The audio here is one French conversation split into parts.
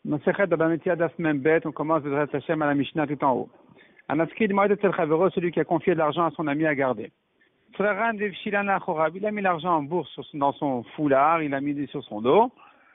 Masechet Baba Metzia Daf Mem Bet, on commence Bezrat Hashem à la Mishnah tout en haut. Anaskid Moed Etzel Chavero, celui qui a confié de l'argent à son ami à garder. Tzraran Devshilan Lachorav, il a mis l'argent en bourse dans son foulard, il a mis sur son dos.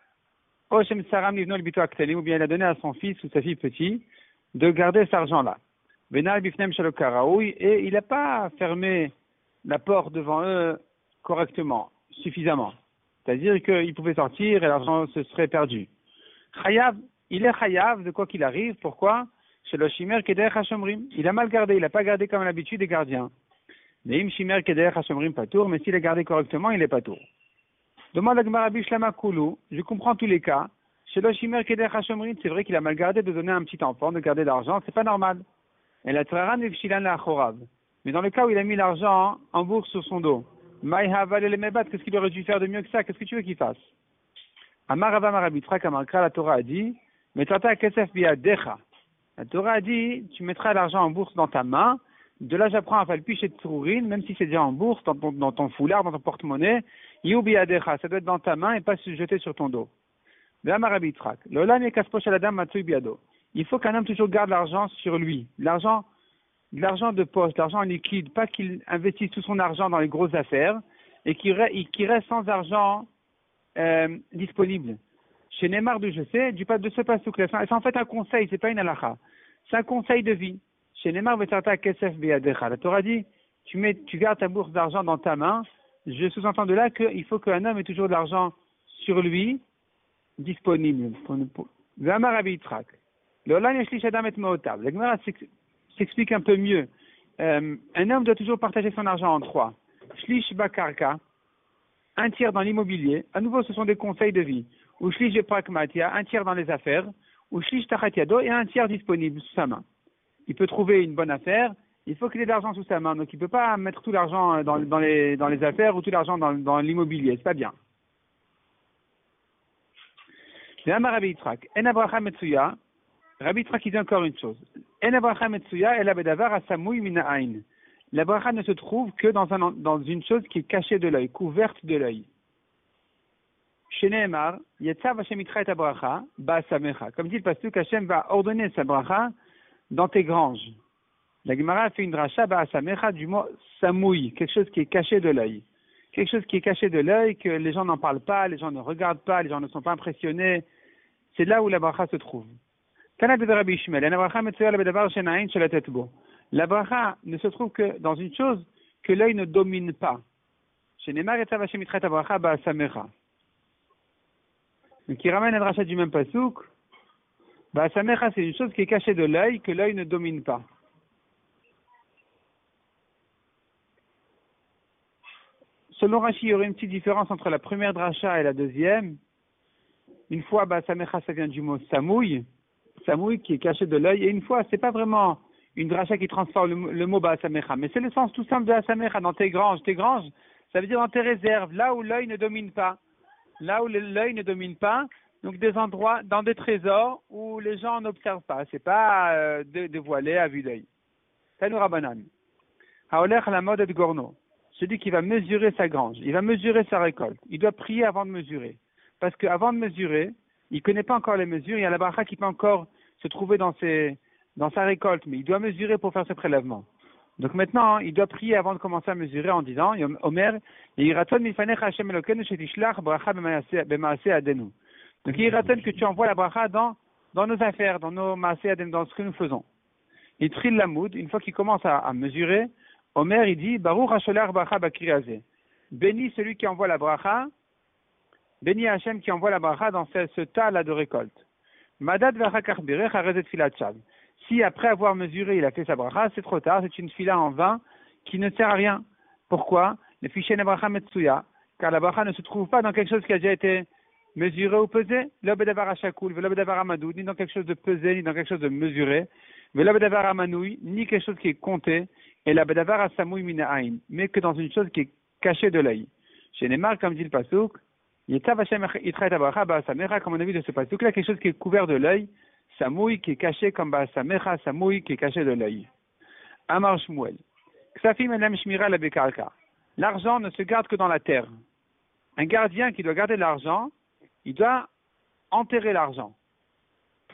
Oshem Saram Livno Libito Aktelim, ou bien il a donné à son fils ou sa fille petit de garder cet argent-là. Benal Bifnem Shalokaraoui, et il n'a pas fermé la porte devant eux correctement, suffisamment. C'est-à-dire qu'il pouvait sortir et l'argent se serait perdu. Chayav, il est chayav de quoi qu'il arrive. Pourquoi? Chez le shimer kederech hashomrim. Il a mal gardé, il n'a pas gardé comme l'habitude des gardiens. Neim shimer kederech hashomrim patour, mais s'il a gardé correctement, il est patour. Demande à Gemara Bishlama Koulou, je comprends tous les cas. Chez le shimer kederech hashomrim, c'est vrai qu'il a mal gardé de donner à un petit enfant, de garder l'argent, c'est pas normal. Et la traran vivshilan la chorav. Mais dans le cas où il a mis l'argent en bourse sur son dos, qu'est-ce qu'il aurait dû faire de mieux que ça? Qu'est-ce que tu veux qu'il fasse? Amarava Marabitra, Kamarkra, la Torah a dit, Metrata Kesef Biadecha. La Torah a dit, tu mettras l'argent en bourse dans ta main. De là, j'apprends à Falpi chez Tsururin, même si c'est déjà en bourse, dans ton foulard, dans ton porte-monnaie, Yu Biadecha, ça doit être dans ta main et pas se jeter sur ton dos. De Amarabitra, Lola Nekaspo Shaladam Matsui Biado. Il faut qu'un homme toujours garde l'argent sur lui. L'argent de poche, l'argent liquide, pas qu'il investisse tout son argent dans les grosses affaires et qu'il reste sans argent disponible. Chez Neymar de je sais, du pas de ce pasuk là, c'est en fait un conseil, c'est pas une halakha. C'est un conseil de vie. Chez Neymar vetarta kesef beyadecha. La Torah dit, tu gardes ta bourse d'argent dans ta main. Je sous-entends de là qu'il faut qu'un homme ait toujours de l'argent sur lui disponible. V'amar Rabbi Yitzchak. L'olan yeshlish adam et meotav. La Gemara s'explique un peu mieux. Un homme doit toujours partager son argent en trois. Shlish bakarka, un tiers dans l'immobilier. À nouveau, ce sont des conseils de vie. Ou shlish pragmatia, un tiers dans les affaires. Ou shlish tachatiado, et un tiers disponible sous sa main. Il peut trouver une bonne affaire. Il faut qu'il ait de l'argent sous sa main. Donc, il ne peut pas mettre tout l'argent dans les affaires ou tout l'argent dans l'immobilier. C'est pas bien. Rabbi Yitzchak, en abracha metsuya. Rabbi Yitzchak, il dit encore une chose. En abracha metsuya, el abedavar asamoui mina ain. La bracha ne se trouve que dans une chose qui est cachée de l'œil, couverte de l'œil. Chez Nehemar, Yetzav Hashem itra et bracha, ba'asamecha. Comme dit le pasuk, Hashem va ordonner sa bracha dans tes granges. La Gemara fait une dracha ba'asamecha du mot samoui, quelque chose qui est caché de l'œil. Quelque chose qui est caché de l'œil, que les gens n'en parlent pas, les gens ne regardent pas, les gens ne sont pas impressionnés. C'est là où la bracha se trouve. Kana de Rabbi Ishmael, en bracha metsuya l'abedavar shenaïn shelatetbo. La bracha ne se trouve que dans une chose que l'œil ne domine pas. Chez Neymar et Tavashem Mitret Abracha Ba'asamecha. Donc il ramène un rachat du même pasouk. Ba'asamecha, c'est une chose qui est cachée de l'œil, que l'œil ne domine pas. Selon Rashi, il y aurait une petite différence entre la première dracha et la deuxième. Une fois, Ba'asamecha, ça vient du mot samouille. Samouille qui est caché de l'œil. Et une fois, c'est pas vraiment une dracha qui transforme le mot Ba'asamecha. Mais c'est le sens tout simple de Ba'asamecha, dans tes granges. Tes granges, ça veut dire dans tes réserves, là où l'œil ne domine pas. Là où l'œil ne domine pas, donc des endroits, dans des trésors où les gens n'observent pas. C'est pas dévoilé à vue d'œil. Tanu Rabbanan. Haolech la mode de Gorno. Celui qui va mesurer sa grange, il va mesurer sa récolte. Il doit prier avant de mesurer. Parce qu'avant de mesurer, il ne connaît pas encore les mesures. Il y a la bracha qui peut encore se trouver dans sa récolte, mais il doit mesurer pour faire ce prélèvement. Donc maintenant, il doit prier avant de commencer à mesurer en disant, Omer, Yiraton mifanecha Hashem Elokeinu shetishlach bracha b'maaseh adenu. Donc Yiraton que tu envoies la bracha dans nos affaires, dans nos maaseh adenu, dans ce que nous faisons. Il trille la moud, une fois qu'il commence à mesurer, Omer il dit, Baruch hasholach bracha bakriazeh. Béni celui qui envoie la bracha, béni Hashem qui envoie la bracha dans ce tas-là de récolte. Madad v'achakach birech harezet filat shav. Si après avoir mesuré, il a fait sa bracha, c'est trop tard, c'est une fila en vain qui ne sert à rien. Pourquoi? Le fichier bracha metsuya, car la bracha ne se trouve pas dans quelque chose qui a déjà été mesuré ou pesé, l'obedavar hashakul, l'obedavar amadoud, ni dans quelque chose de pesé, ni dans quelque chose de mesuré, l'obedavar amanoui, ni quelque chose qui est compté, et l'obedavar asamoui minaïn, mais que dans une chose qui est cachée de l'œil. Chez Neymar, comme dit le pasuk, Yetzav Hashem itra et bracha ba'asamecha, comme on a vu de ce pasuk là, quelque chose qui est couvert de l'œil, Samouille qui est caché comme Ba'asamecha, Samouille qui est caché de l'œil. Amar Shmuel. Ksafim enem shmira la bekarka. L'argent ne se garde que dans la terre. Un gardien qui doit garder l'argent, il doit enterrer l'argent.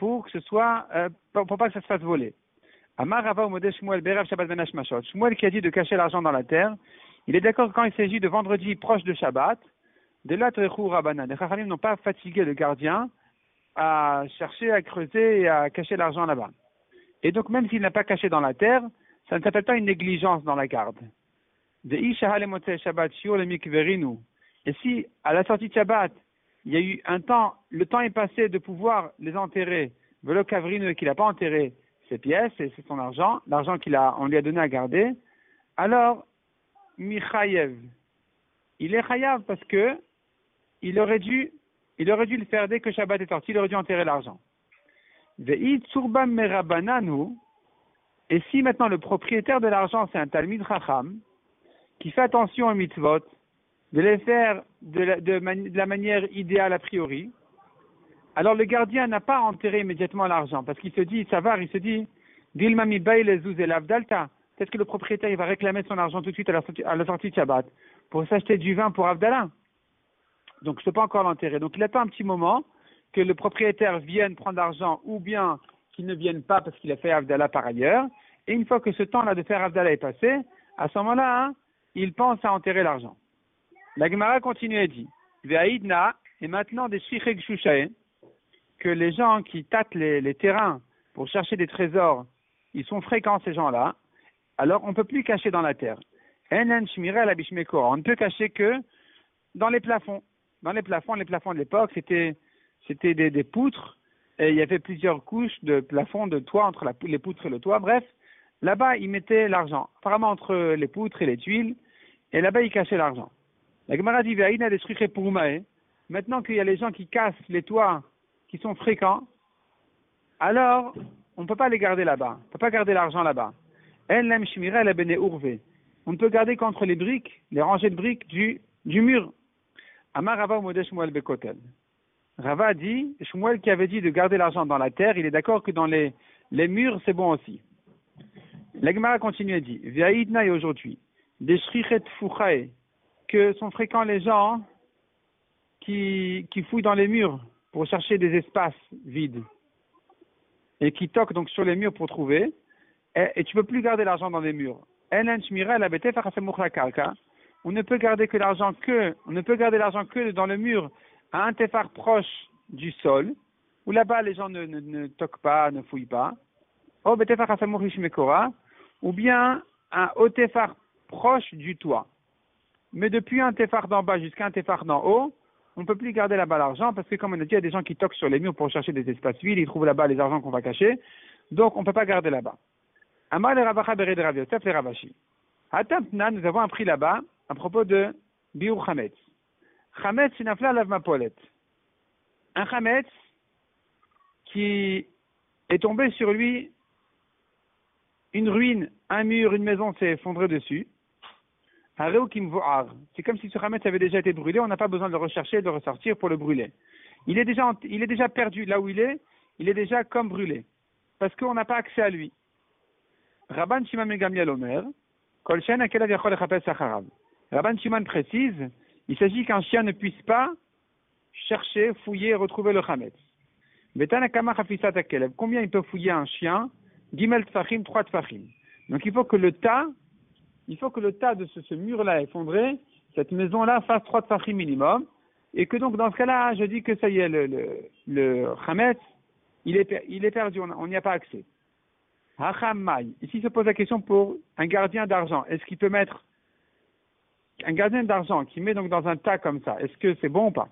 pour que ce soit, pour pas que ça se fasse voler. Amar Rava Umodeh Shmuel Berev Shabbat Ben Hashmashot. Shmuel qui a dit de cacher l'argent dans la terre, il est d'accord quand il s'agit de vendredi proche de Shabbat, de là Trechou Rabbanan. Les Chachamim n'ont pas fatigué le gardien à chercher, à creuser et à cacher l'argent là-bas. Et donc même s'il n'a pas caché dans la terre, ça ne s'appelle pas une négligence dans la garde. De Isha Halemotzei Shabbat Shiur le Mikverinu. Et si à la sortie de Shabbat, il y a eu un temps, le temps est passé de pouvoir les enterrer, Velo Kavrinu, et qu'il n'a pas enterré ses pièces, et c'est son argent, l'argent on lui a donné à garder, alors, Michayev, il est chayav parce que il aurait dû le faire dès que Shabbat est sorti, il aurait dû enterrer l'argent. Ve'it Tsurbam Merabananu, et si maintenant le propriétaire de l'argent c'est un Talmid Chacham, qui fait attention aux mitzvot, de les faire de la manière idéale a priori, alors le gardien n'a pas enterré immédiatement l'argent, parce qu'il se dit, il se dit, Dilmami Bail Zuz et Lavdalta, peut-être que le propriétaire il va réclamer son argent tout de suite à la sortie de Shabbat, pour s'acheter du vin pour Avdallah. Donc je ne peux pas encore l'enterrer. Donc il attend un petit moment que le propriétaire vienne prendre l'argent, ou bien qu'il ne vienne pas parce qu'il a fait Avdallah par ailleurs, et une fois que ce temps-là de faire Avdallah est passé, à ce moment-là, il pense à enterrer l'argent. La Gemara continue et dit, Ve'aïdna, et maintenant des Shichek Shushae, que les gens qui tâtent les terrains pour chercher des trésors, ils sont fréquents ces gens-là, alors on ne peut plus cacher dans la terre. On ne peut cacher que dans les plafonds. Dans les plafonds de l'époque, c'était des poutres, et il y avait plusieurs couches de plafonds, de toit, entre les poutres et le toit. Bref, là-bas, ils mettaient l'argent, apparemment entre les poutres et les tuiles, et là-bas, ils cachaient l'argent. La Gemara dit, maintenant qu'il y a les gens qui cassent les toits qui sont fréquents, alors on ne peut pas les garder là-bas. On ne peut pas garder l'argent là-bas. On ne peut garder qu'entre les briques, les rangées de briques du mur. Amar Rava Umodeh Shmuel Bekotel. Rava dit, Shmuel qui avait dit de garder l'argent dans la terre, il est d'accord que dans les murs, c'est bon aussi. La Gemara continue et dit, V'aïdna et aujourd'hui, des shrichet fuchae, que sont fréquents les gens qui fouillent dans les murs pour chercher des espaces vides et qui toquent donc sur les murs pour trouver, et tu ne peux plus garder l'argent dans les murs. On ne peut garder l'argent que dans le mur à un tefar proche du sol, où là-bas les gens ne toquent pas, ne fouillent pas, ou bien au tefar proche du toit. Mais depuis un tefar d'en bas jusqu'à un tefar d'en haut, on ne peut plus garder là-bas l'argent, parce que comme on a dit, il y a des gens qui toquent sur les murs pour chercher des espaces vides, ils trouvent là-bas les argents qu'on va cacher, donc on ne peut pas garder là-bas. Amar le Ravacha Bered Rav Yosef le Ravashi. Hatamtna, nous avons appris là-bas, à propos de Biur Chametz. Chametz Shinafla Lav Mapolet. Un Chametz qui est tombé sur lui, une ruine, un mur, une maison s'est effondrée dessus. C'est comme si ce Chametz avait déjà été brûlé, on n'a pas besoin de le rechercher et de ressortir pour le brûler. Il est déjà perdu là où il est déjà comme brûlé, parce qu'on n'a pas accès à lui. Rabban Shimon ben Gamliel Omer, Kol Shen Akelav Yachol Echapes Acharav. Rabban Shimon précise, il s'agit qu'un chien ne puisse pas chercher, fouiller, retrouver le Chametz. Betan Akama Chafisat Akelav. Combien il peut fouiller un chien? Gimel Tfachim, 3 Tfachim. Donc il faut que le tas de ce mur-là effondré, cette maison-là, fasse 3 Tfachim minimum. Et que donc dans ce cas-là, je dis que ça y est, le Chametz, il est perdu, on n'y a pas accès. Ici se pose la question pour un gardien d'argent. Est-ce qu'il peut mettre un gardien d'argent qui met donc dans un tas comme ça? Est-ce que c'est bon ou pas?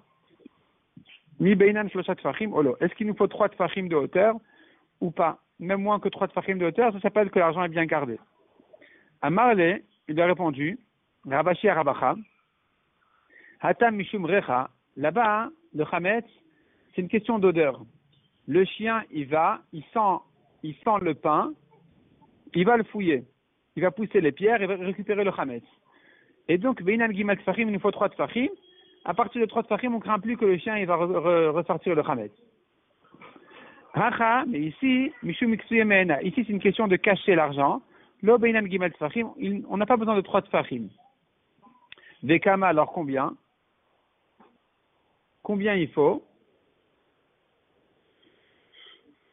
Est-ce qu'il nous faut 3 tfachim de hauteur ou pas? Même moins que 3 tfachim de hauteur, ça s'appelle que l'argent est bien gardé. Amarle, il a répondu, Rabashi Arabacha, Hatam Mishum Recha, là-bas, le Chametz, c'est une question d'odeur. Le chien, il sent le pain, il va le fouiller, il va pousser les pierres et va récupérer le Chametz. Et donc, Beinan Gimal Tfachim, il nous faut 3 Tfachim. À partir de 3 Tfachim, on ne craint plus que le chien il va ressortir le Chametz. Hacha, mais ici, Mishum Miksuyemena, ici c'est une question de cacher l'argent. Lo Beinan Gimal Tfachim, on n'a pas besoin de 3 Tfachim. Vekama, alors combien? Combien il faut?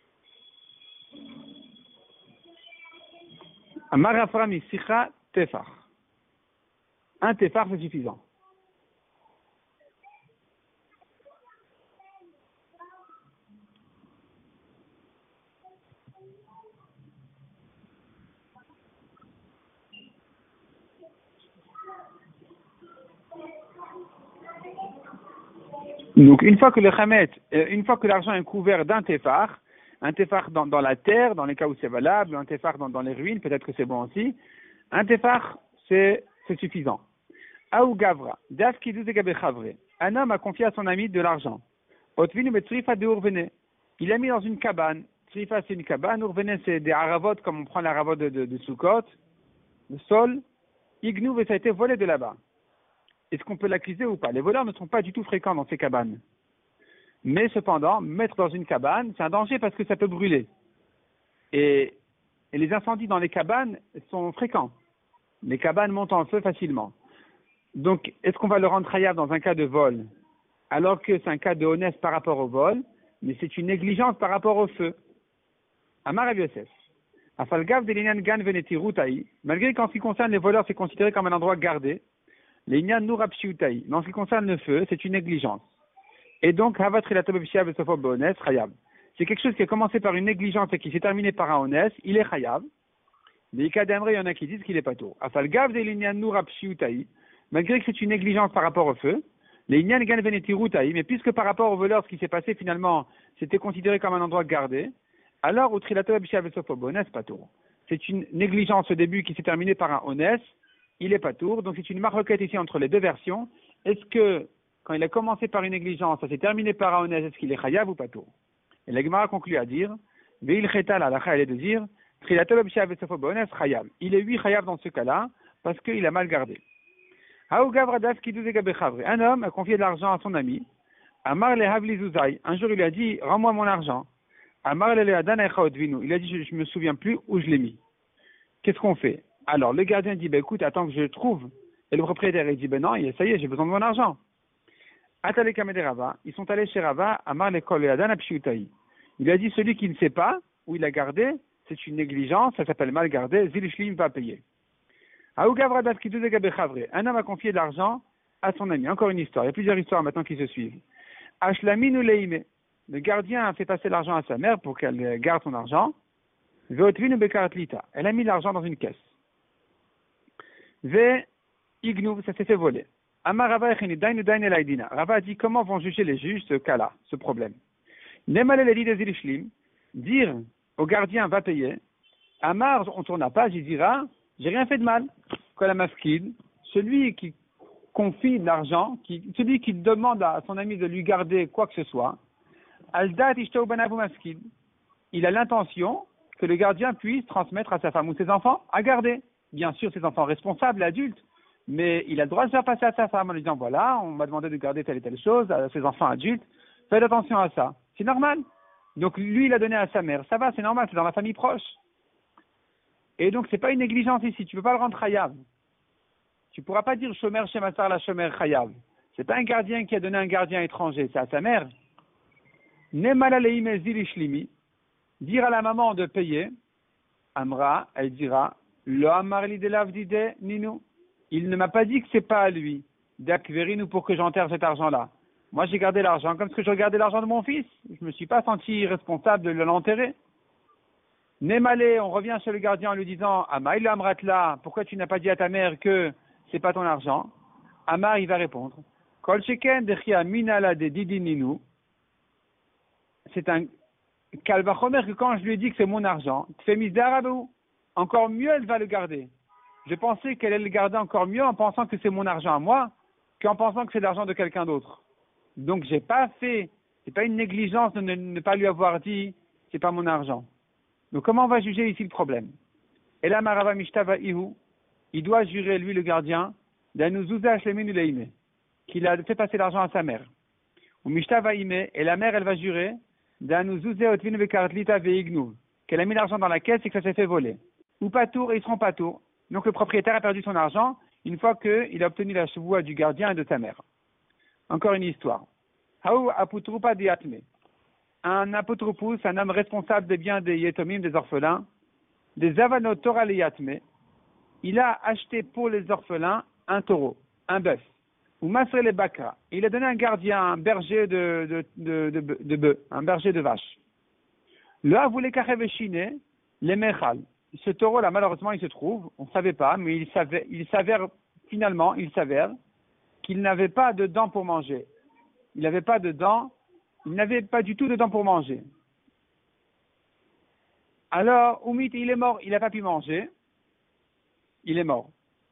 Amar Afram Isicha Tefar. Un tefar, c'est suffisant. Donc, une fois que l'argent est couvert d'un tefar, un tefar dans la terre, dans les cas où c'est valable, un tefar dans les ruines, peut-être que c'est bon aussi, un tefar, c'est suffisant. Aou Gavra, Daf Kidou Gabe Chavre. Un homme a confié à son ami de l'argent. Otvinu Betrifa de Urvene. Il l'a mis dans une cabane. Trifa, c'est une cabane. Urvene, c'est des haravot, comme on prend la haravot de Sukkot, le sol. Ignou, ça a été volé de là-bas. Est-ce qu'on peut l'accuser ou pas? Les voleurs ne sont pas du tout fréquents dans ces cabanes. Mais cependant, mettre dans une cabane, c'est un danger parce que ça peut brûler. Et les incendies dans les cabanes sont fréquents. Les cabanes montent en feu facilement. Donc, est-ce qu'on va le rendre chayav dans un cas de vol, alors que c'est un cas de honnête par rapport au vol, mais c'est une négligence par rapport au feu? Amar Rav Yosef. Afalgav de l'inyan gan venetirutaï, malgré qu'en ce qui concerne les voleurs, c'est considéré comme un endroit gardé, l'inyan nurapshiutaï, mais en ce qui concerne le feu, c'est une négligence. Et donc, havatrilatobobshiav esofo beones, chayav. C'est quelque chose qui a commencé par une négligence et qui s'est terminé par un honnête, il est chayav. Mais il y en a qui disent qu'il est pas tôt. Afalgav de l'inyan nurapshiutaï, malgré que c'est une négligence par rapport au feu, les inyan gan venetirutaï, mais puisque par rapport aux voleurs, ce qui s'est passé finalement, c'était considéré comme un endroit gardé, alors, c'est une négligence au début qui s'est terminée par un honnête, il est pas tour, donc c'est une marloquette ici entre les deux versions. Est-ce que, quand il a commencé par une négligence, ça s'est terminé par un honnête, est-ce qu'il est chayav ou pas tour? Et la Gemara conclut à dire, Veil chetal alacha, elle est de dire, il est oui chayav dans ce cas-là, parce qu'il a mal gardé. Un homme a confié de l'argent à son ami, Amar le havli zuzai, un jour il lui a dit, rends-moi mon argent. Amar le adan echaodvinu, il a dit, je me souviens plus où je l'ai mis. Qu'est-ce qu'on fait? Alors, le gardien dit, écoute, attends que je le trouve. Et le propriétaire, il dit, non, ça y est, j'ai besoin de mon argent. Atale kamede Rava, ils sont allés chez Rava, Amar le kol adan apshiutaï. Il a dit, celui qui ne sait pas où il a gardé, c'est une négligence, ça s'appelle mal gardé, zilishlim va payer. Un homme a confié de l'argent à son ami. Encore une histoire. Il y a plusieurs histoires maintenant qui se suivent. Ashlamin ou leime. Le gardien a fait passer l'argent à sa mère pour qu'elle garde son argent. Elle a mis l'argent dans une caisse. Ça s'est fait voler. Rava a dit comment vont juger les juges ce cas-là, ce problème. Dire au gardien va payer. Amar, on tourne la page, il dira j'ai rien fait de mal. Celui qui confie de l'argent, celui qui demande à son ami de lui garder quoi que ce soit, il a l'intention que le gardien puisse transmettre à sa femme ou ses enfants à garder. Bien sûr, ses enfants responsables, adultes, mais il a le droit de faire passer à sa femme en lui disant voilà, on m'a demandé de garder telle et telle chose, à ses enfants adultes, faites attention à ça. C'est normal. Donc lui, il a donné à sa mère. Ça va, c'est normal, c'est dans la famille proche. Et donc, c'est pas une négligence ici. Tu peux pas le rendre chayav. Tu pourras pas dire shomer chez Massar la shomer chayav. C'est pas un gardien qui a donné un gardien étranger, c'est à sa mère. Nemala leime zilishlimi. Dire à la maman de payer. Amra, elle dira, lo amarli de lavdide ninu. Il ne m'a pas dit que c'est pas à lui. Dakverinu pour que j'enterre cet argent-là. Moi, j'ai gardé l'argent comme ce que je regardais l'argent de mon fils. Je me suis pas senti responsable de l'enterrer. Némalé, on revient chez le gardien en lui disant Amaïla Amratla, pourquoi tu n'as pas dit à ta mère que c'est pas ton argent? Amar, il va répondre Kol Sheken Dechia Minala de Didininu. C'est un Kalvachomer que quand je lui ai dit que c'est mon argent, encore mieux elle va le garder. Je pensais qu'elle allait le garder encore mieux en pensant que c'est mon argent à moi qu'en pensant que c'est l'argent de quelqu'un d'autre. Donc c'est pas une négligence de ne pas lui avoir dit c'est pas mon argent. Donc comment on va juger ici le problème? Et là, Marava Mishtava Ihu, il doit jurer, lui le gardien, qu'il a fait passer l'argent à sa mère. Ou Mishtava Ime, et la mère, elle va jurer, qu'elle a mis l'argent dans la caisse et que ça s'est fait voler. Ou pas tour, et ils seront pas tour. Donc le propriétaire a perdu son argent une fois qu'il a obtenu la chevoie du gardien et de sa mère. Encore une histoire. Haou aputrupa diatme. Un apotropous, un homme responsable des biens des yetomim, des orphelins, des avanot Torah leyatme, il a acheté pour les orphelins un taureau, un bœuf, ou masre les bakra, il a donné un gardien, un berger de bœuf, un berger de vache. Là, vous les kacheveshine, les mechal. Ce taureau-là, malheureusement, il se trouve, on ne savait pas, mais il s'avère qu'il n'avait pas de dents pour manger. Il n'avait pas de dents, il n'avait pas du tout de dents pour manger. Alors, Oumit, il est mort, il n'a pas pu manger, il est mort.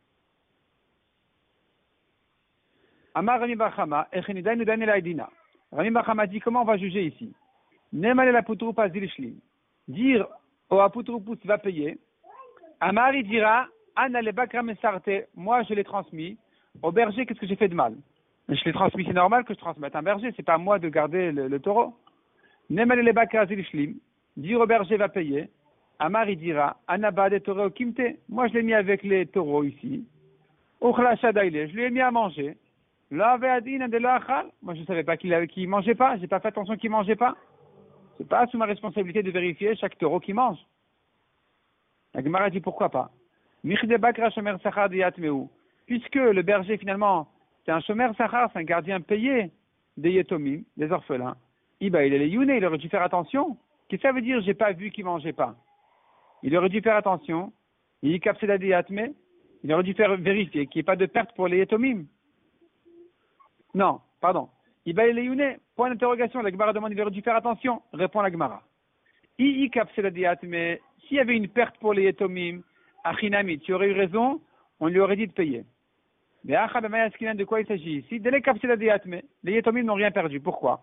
Amar Rami Bachama, Echenidainu Daniel Aidina. Rami Bachama dit, comment on va juger ici? Nemale la Poutroupas Dilishlim. Dire au Apoutroupous va payer. Amar, il dira, Anna le Bakra Mesarte, moi je l'ai transmis. Au berger, qu'est-ce que j'ai fait de mal? Mais je l'ai transmis, c'est normal que je transmette un berger, c'est pas à moi de garder le taureau. Nemale le Bakra Dilishlim. Dire au berger va payer. Amar, il dira, Anna Bade Torah Kimte. Moi je l'ai mis avec les taureaux ici. Ochla Shadaile, je lui ai mis à manger. Moi, je ne savais pas qu'il mangeait pas. J'ai pas fait attention qu'il mangeait pas. C'est pas sous ma responsabilité de vérifier chaque taureau qui mange. La Gemara dit pourquoi pas. Puisque le berger finalement, c'est un shomer sachar, c'est un gardien payé des yetomim, des orphelins. Il est les youné, il aurait dû faire attention. Qu'est-ce que ça veut dire j'ai pas vu qu'il mangeait pas? Il aurait dû faire attention. Il aurait dû faire vérifier qu'il n'y ait pas de perte pour les yetomim. Non, pardon. Iba el Youné, point d'interrogation, la Gemara demande, il aurait dû faire attention, répond la Gemara. Mais s'il y avait une perte pour les Yetomim, Achinami, tu aurais eu raison, on lui aurait dit de payer. Mais de quoi il s'agit ici? Les Yetomim n'ont rien perdu. Pourquoi?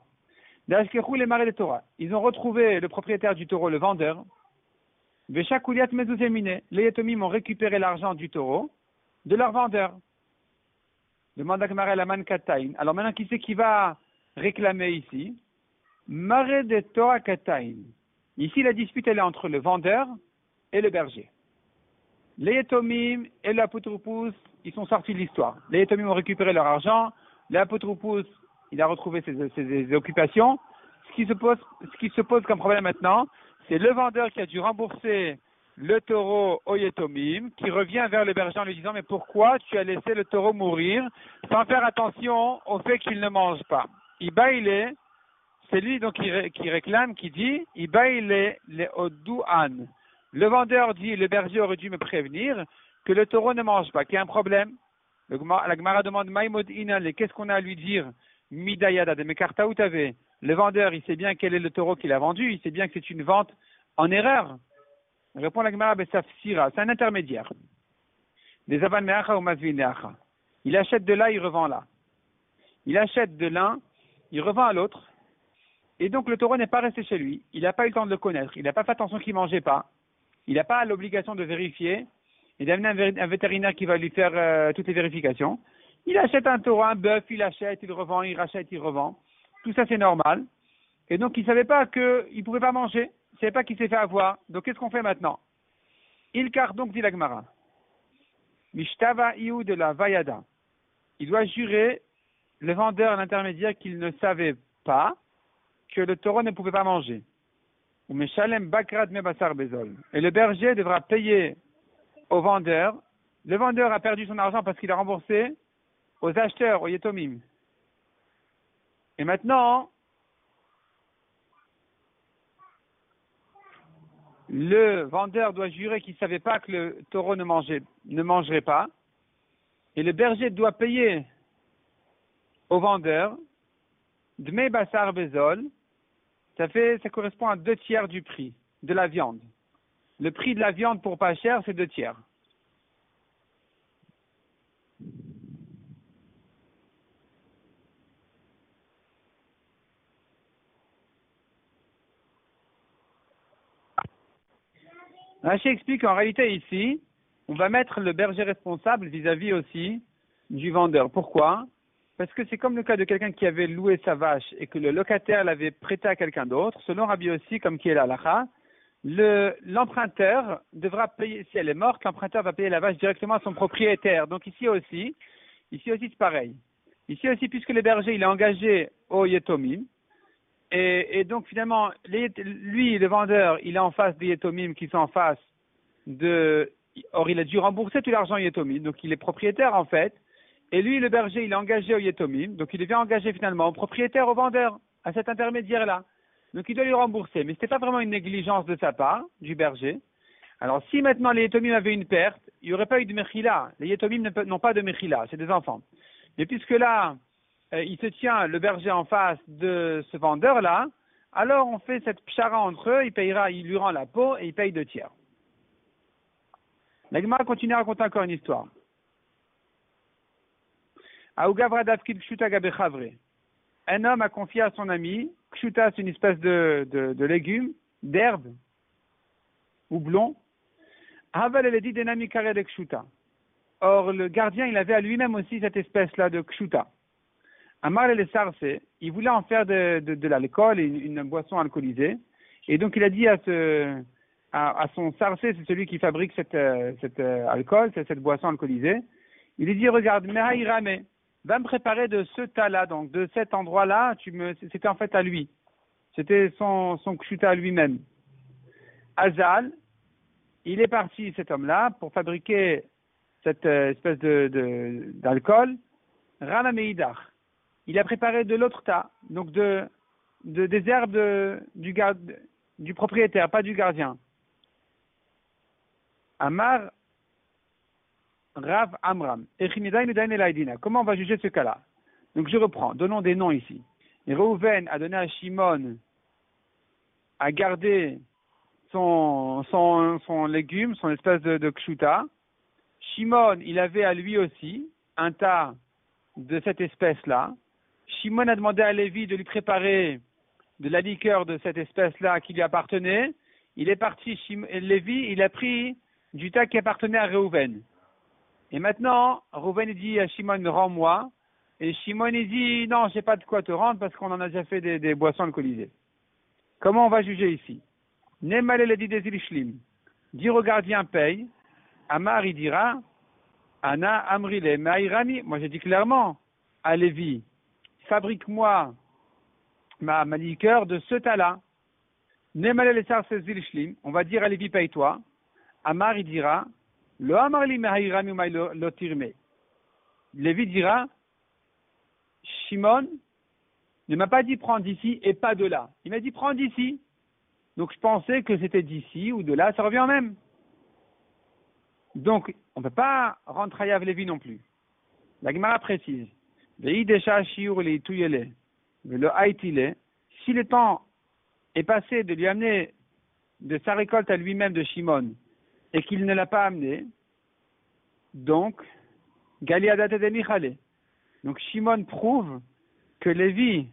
Ils ont retrouvé le propriétaire du taureau, le vendeur. Les Yetomim ont récupéré l'argent du taureau de leur vendeur. Demande à Gemara la man Kataïn. Alors maintenant, qui c'est qui va réclamer ici? Mare de Torah Kataïn. Ici, la dispute, elle est entre le vendeur et le berger. Les Yetomim et l'Apotropous, ils sont sortis de l'histoire. Les Yetomim ont récupéré leur argent. L'Apotropous, il a retrouvé ses occupations. Ce qui se pose comme problème maintenant, c'est le vendeur qui a dû rembourser le taureau au Yetomim, qui revient vers le berger en lui disant, mais pourquoi tu as laissé le taureau mourir sans faire attention au fait qu'il ne mange pas? C'est lui donc qui réclame, qui dit, le Odouan. Le vendeur dit, le berger aurait dû me prévenir que le taureau ne mange pas, qu'il y a un problème. La Gemara demande, Maïmod Inal, qu'est-ce qu'on a à lui dire? Midayada de Mekarta Outave. Le vendeur, il sait bien quel est le taureau qu'il a vendu, il sait bien que c'est une vente en erreur. Répond la Gemara, c'est un intermédiaire. Des avan meacha ou mazvin meacha. Il achète de là, il revend là. Il achète de l'un, il revend à l'autre. Et donc le taureau n'est pas resté chez lui. Il n'a pas eu le temps de le connaître. Il n'a pas fait attention qu'il ne mangeait pas. Il n'a pas l'obligation de vérifier et d'amener un vétérinaire qui va lui faire toutes les vérifications. Il achète un taureau, un bœuf, il achète, il revend, il rachète, il revend. Tout ça c'est normal. Et donc il ne savait pas qu'il ne pouvait pas manger. Il ne savait pas qu'il s'est fait avoir. Donc qu'est-ce qu'on fait maintenant? Ilkar donc dit la Gemara. Mishtava iou de la Vayada. Il doit jurer, le vendeur, l'intermédiaire, qu'il ne savait pas que le taureau ne pouvait pas manger. Ou Meshalem Bakrat Mebasar Bezol. Et le berger devra payer au vendeur. Le vendeur a perdu son argent parce qu'il a remboursé aux acheteurs, aux Yetomim. Et maintenant, le vendeur doit jurer qu'il ne savait pas que le taureau ne mangerait pas. Et le berger doit payer au vendeur Dmei Basar Bezol. Ça correspond à 2/3 du prix de la viande. Le prix de la viande pour pas cher, c'est 2/3. Rachi explique qu'en réalité ici, on va mettre le berger responsable vis-à-vis aussi du vendeur. Pourquoi? Parce que c'est comme le cas de quelqu'un qui avait loué sa vache et que le locataire l'avait prêté à quelqu'un d'autre. Selon Rabbi aussi, comme qui est la halakha, l'emprunteur devra payer, si elle est morte, l'emprunteur va payer la vache directement à son propriétaire. Donc ici aussi c'est pareil. Ici aussi, puisque le berger il est engagé au Yetomim, et donc finalement, lui, le vendeur, il est en face des Yetomim qui sont en face Or, il a dû rembourser tout l'argent Yetomim, donc il est propriétaire en fait. Et lui, le berger, il est engagé au Yetomim, donc il devient engagé finalement au propriétaire, au vendeur, à cet intermédiaire-là. Donc il doit lui rembourser. Mais ce n'était pas vraiment une négligence de sa part, du berger. Alors si maintenant les Yetomim avaient une perte, il n'y aurait pas eu de Mechila. Les Yetomim n'ont pas de Mechila, c'est des enfants. Mais puisque là, il se tient le berger en face de ce vendeur-là, alors on fait cette pchara entre eux, il lui rend la peau et il paye 2/3. La Gemara continue à raconter encore une histoire. Un homme a confié à son ami, kshuta c'est une espèce de légume, d'herbe, ou blond. Or, le gardien, il avait à lui-même aussi cette espèce-là de kshuta. Amar le sarse, il voulait en faire de l'alcool, une boisson alcoolisée. Et donc, il a dit à son sarse, c'est celui qui fabrique cet alcool, cette boisson alcoolisée. Il lui dit, regarde, mehaïrame, va me préparer de ce tas-là, donc de cet endroit-là, c'était en fait à lui. C'était son kshuta à lui-même. Azal, il est parti, cet homme-là, pour fabriquer cette espèce d'alcool. Rama Meidach. Il a préparé de l'autre tas, donc des herbes du propriétaire, pas du gardien. Amar Rav Amram. Comment on va juger ce cas-là? Donc je reprends, donnons des noms ici. Reuven a donné à Shimon à garder son légume, son espèce de kshuta. Shimon, il avait à lui aussi un tas de cette espèce-là. Shimon a demandé à Lévi de lui préparer de la liqueur de cette espèce-là qui lui appartenait. Il est parti, Lévi, il a pris du tas qui appartenait à Reuven. Et maintenant, Reuven dit à Shimon, rends-moi. Et Shimon, il dit, non, je n'ai pas de quoi te rendre parce qu'on en a déjà fait des boissons alcoolisées. Comment on va juger ici? Nemale le dit des ilishlim. Dire au gardien, paye. Amar, il dira, Ana amrile maïrani. Moi, j'ai dit clairement à Lévi, fabrique-moi ma liqueur de ce tas-là. Nemale le sar ilishlim. On va dire à Lévi, paye-toi. Amar, il dira, Lo amarli maïrani ou lo tirme. Lévi dira, Shimon ne m'a pas dit prends d'ici et pas de là. Il m'a dit prends d'ici. Donc je pensais que c'était d'ici ou de là, ça revient en même. Donc on ne peut pas rendre Hayav Lévi non plus. La Gemara précise. Si le temps est passé de lui amener de sa récolte à lui-même de Shimon et qu'il ne l'a pas amené, donc Galiadat de Michale. Donc Shimon prouve que Lévi,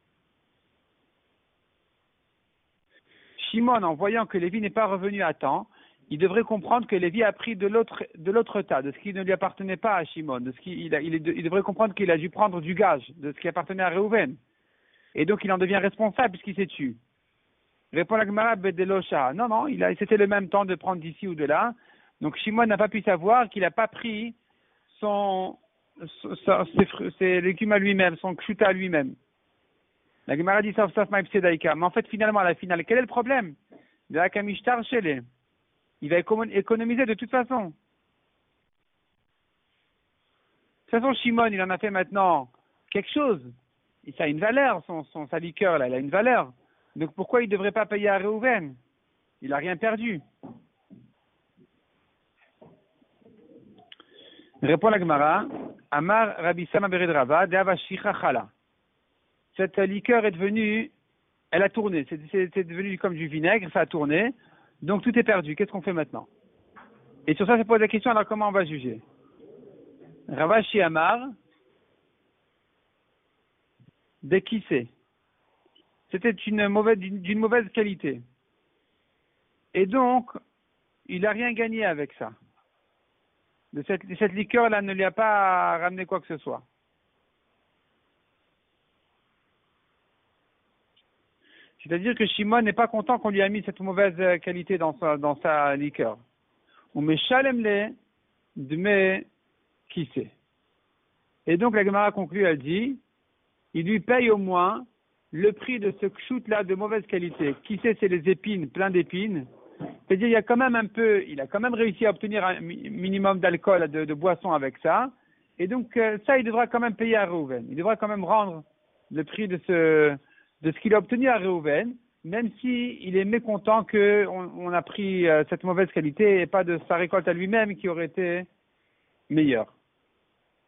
Shimon, en voyant que Lévi n'est pas revenu à temps, il devrait comprendre que Lévi a pris de l'autre tas, de ce qui ne lui appartenait pas à Shimon. Il devrait comprendre qu'il a dû prendre du gage, de ce qui appartenait à Reuven. Et donc il en devient responsable puisqu'il s'est tué. Répond la Gemara Bedelosha. Non, c'était le même temps de prendre d'ici ou de là. Donc Shimon n'a pas pu savoir qu'il n'a pas pris ses légumes à lui-même, son kshuta à lui-même. La Gemara dit sauf maïpsedaïka. Mais en fait, finalement, à la finale, quel est le problème? Il va économiser de toute façon. De toute façon, Shimon, il en a fait maintenant quelque chose. Ça a une valeur, sa liqueur, là, elle a une valeur. Donc pourquoi il ne devrait pas payer à Reuven? Il n'a rien perdu. Répond la Gemara, Amar Rabbi Sama Bered Rava, Deava Shicha Chala. Cette liqueur est devenue, elle a tourné, c'est devenu comme du vinaigre, ça a tourné, donc tout est perdu. Qu'est-ce qu'on fait maintenant? Et sur ça, se pose la question, alors comment on va juger? Ravashi Amar, de qui c'est? C'était d'une mauvaise qualité. Et donc, il n'a rien gagné avec ça. Cette liqueur-là ne lui a pas ramené quoi que ce soit. C'est-à-dire que Shimon n'est pas content qu'on lui a mis cette mauvaise qualité dans sa liqueur. On met shalemle dme qui c'est. Et donc la Gemara conclut, elle dit, il lui paye au moins le prix de ce kshout-là de mauvaise qualité. Qui c'est les épines, plein d'épines. C'est-à-dire, il a quand même réussi à obtenir un minimum d'alcool, de boisson avec ça. Et donc, ça, il devra quand même payer à Réhouven. Il devra quand même rendre le prix de ce qu'il a obtenu à Réhouven, même si il est mécontent qu'on a pris cette mauvaise qualité et pas de sa récolte à lui-même qui aurait été meilleure.